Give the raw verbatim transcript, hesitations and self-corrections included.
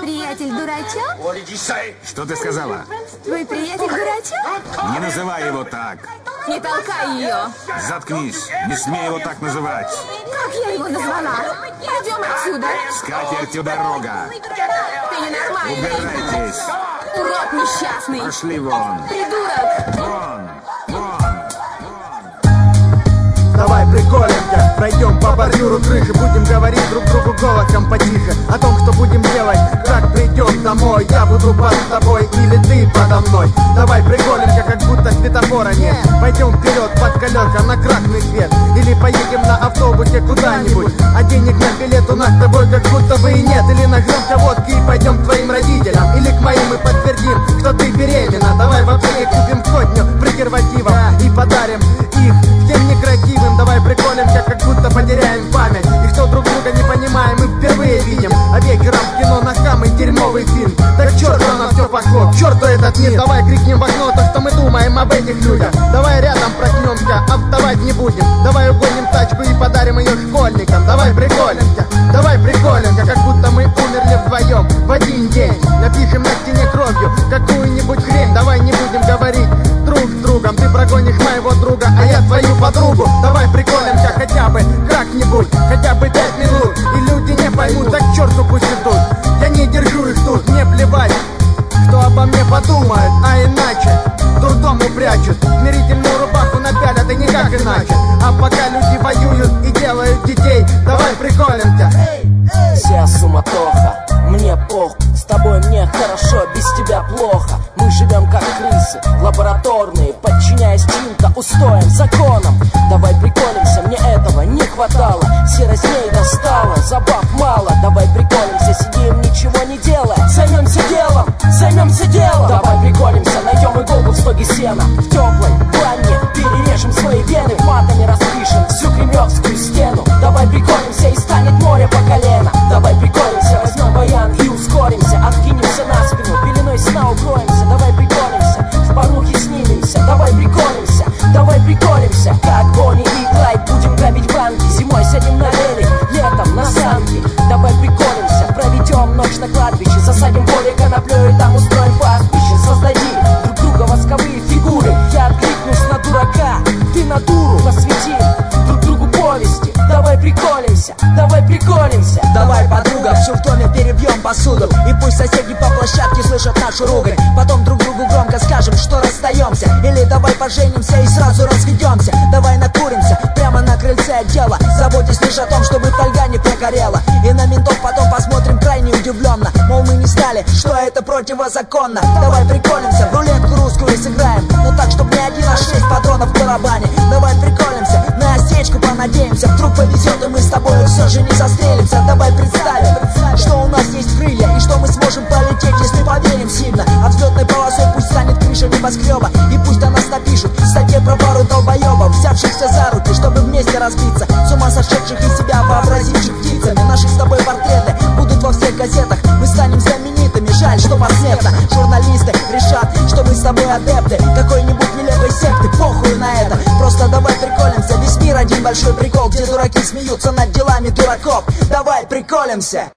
приятель дурачок? Что ты сказала? Твой приятель дурачок? Не называй его так. Не толкай ее. Заткнись. Не смей его так называть. Как я его назвала? Пойдем отсюда. С катертью дорога. Ты ненормальный. Убирайтесь. Урод несчастный. Пошли вон. Придурок. Вон. Вон. Давай приколемся, пройдем по бордюру крыши, будем говорить друг другу голосом потише о том, что будем делать, как придем домой. Я буду под тобой или ты подо мной. Давай приколемся, как будто светофора нет. Пойдем вперед под колеса на красный свет, или поедем на автобусе куда-нибудь, а денег на билет у нас с тобой как будто бы и нет. Или нажмемся водки и пойдем к твоим родителям, или к моим и подтвердим, что ты беременна. Давай в аптеке купим сотню презервативов и подарим их всем некрасивым. Давай приколемся, как будто потеряем память, и что друг друга не понимаем, мы впервые видим. А вечером в кино на самый дерьмовый фильм. Так к черту на все пошло, к черту этот мир. Давай крикнем в окно то, что мы думаем об этих людях. Давай рядом проснемся, а вставать не будем. Давай угоним тачку и подарим ее школьникам. Давай приколемся, давай приколемся, как будто мы умерли вдвоем в один день. Напишем на стене кровью какую-нибудь хрень. Давай не будем говорить друг с другом. Ты прогонишь моего друга, а я твою подругу. Давай приколемся хотя бы как-нибудь, хотя бы пять минут, и люди не поймут, так к черту пусть идут. Я не держу их тут, мне плевать, кто обо мне подумает, а иначе дурдому прячут, смирительную рубаху напялят и никак иначе. А пока люди воюют и делают детей, давай приколемся. Вся суматоха, мне пох, с тобой мне хорошо, без тебя плохо. Мы живем как крысы, лабораторные, подчиняясь чьим-то устоям, законам. Давай приколемся, мне этого не хватало. Серость ней достала, забав мало. Давай приколемся, сидим, ничего не делая. Займемся делом, займемся делом. Давай приколемся, найдем иголку в стоге сена. В теплой ванне перережем свои вены, матами распишем всю кремлевскую стену. Давай приколемся, и станет море по колено. Давай приколемся, возьмем баян и ускоримся. Откинемся на спину, пеленой сна укроемся. Давай приколемся, в порухе снимемся. Давай приколемся, давай приколемся, как Бонни и Клайд. Будем грабить банки, зимой сядем на велик, летом на санки. Давай приколемся, проведем ночь на кладбище, засадим поле коноплёй и там устроим пастбище. Создади друг друга восковые фигуры, я откликнусь на дурака, ты на дуру. Посвятим друг другу повести. Давай приколемся, давай приколемся. Давай, подруга, все в доме перебьем посуду, и пусть соседи по площадке слышат нашу ругань. Потом друг другу громко скажем, что расстаемся. Или давай поженимся и сразу разведемся. Давай накуримся прямо на крыльце отдела, заботясь лишь о том, чтобы фольга не прогорела. И на ментов потом посмотрим крайне удивленно, мол, мы не знали, что это противозаконно. Давай приколемся, в рулетку русскую сыграем, но так, чтобы не один, а шесть патронов в барабане. Давай приколемся, на осечку понадеемся, вдруг повезет и мы с тобой все же не застрелимся. Давай представим, что у нас есть крылья, и что мы сможем полететь, если поверим сильно. А взлетной полосой пусть станет крыша небоскреба, и пусть о нас напишут в статье про пару долбоебов, взявшихся за руки, чтобы вместе разбиться, с ума сошедших из себя вообразивших птицами. Наши с тобой портреты будут во всех газетах, мы станем знаменитыми, жаль, что посмертно. Журналисты решат, что мы с тобой адепты какой-нибудь нелепой секты, похуй на это. Просто давай приколемся, весь мир один большой прикол, где дураки смеются над делами дураков. Давай приколемся.